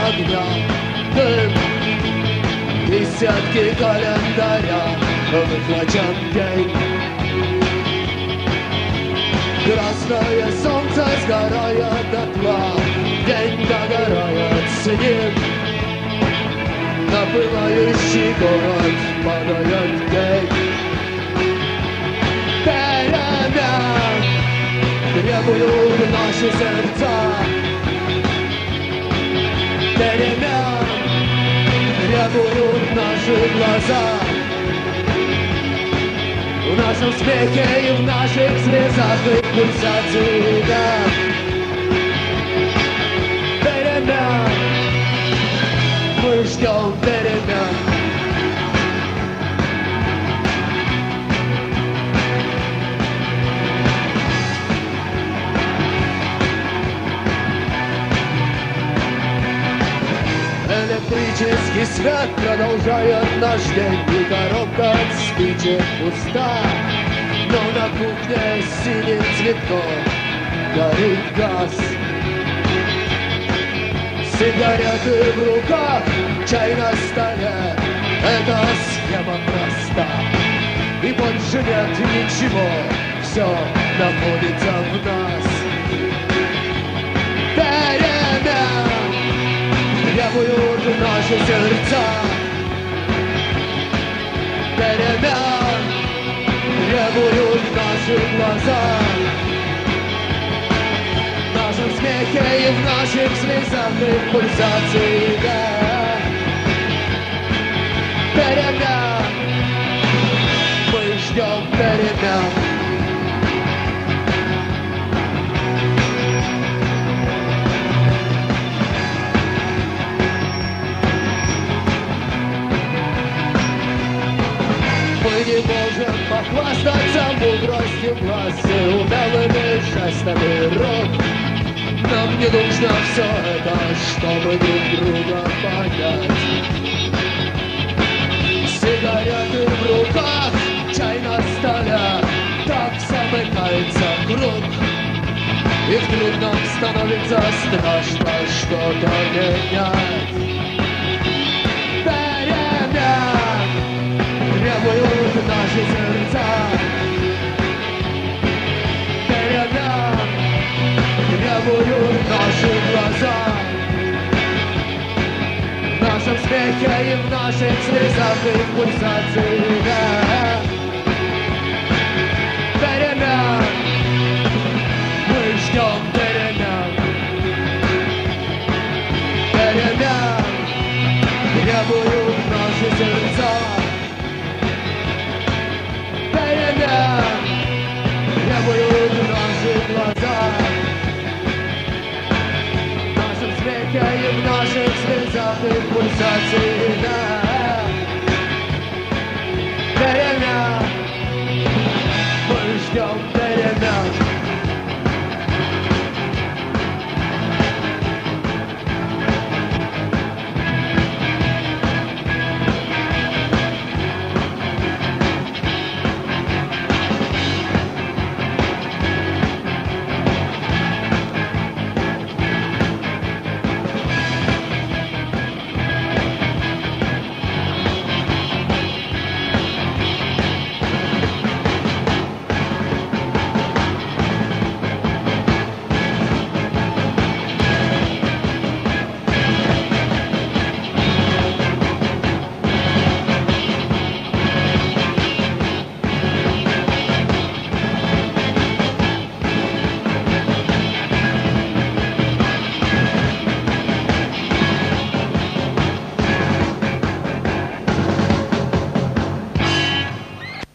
огням дым, десятки календаря выхвачен день. Красное солнце сгорает дотла, день догорает с ним. На пылающий город падает день. Перемен требуют наши сердца, перемен требуют наши глаза. В нашем смехе и в наших слезах и пульсации, да. Перемен, мы ждем перемен. Электрический свет продолжает наш день, и коробка от спичек пуста. Но на кухне синим цветком горит газ. Сигареты в руках, чай на столе, эта схема проста. И больше нет ничего, все находится в нас. Перемен требуют наши сердца, перемен требуют наши глаза. В нашем смехе и в наших слезах и пульсации, да. Перемен, мы ждем перемен. Мы не можем похвастаться мудростью власти, умелыми жестами рук. Нам не нужно все это, чтобы друг друга понять. Сигареты в руках, чай на столе, так замыкается круг. И вдруг нам становится страшно что-то менять. Требуют наши сердца, перемен требуют наши глаза. В нашем смехе и в наших слезах и пульсации, да. Перемен, мы ждем перемен. Перемен требуют наши сердца, требуют наши глаза. В нашем смехе и в наших слезах и пульсации, да.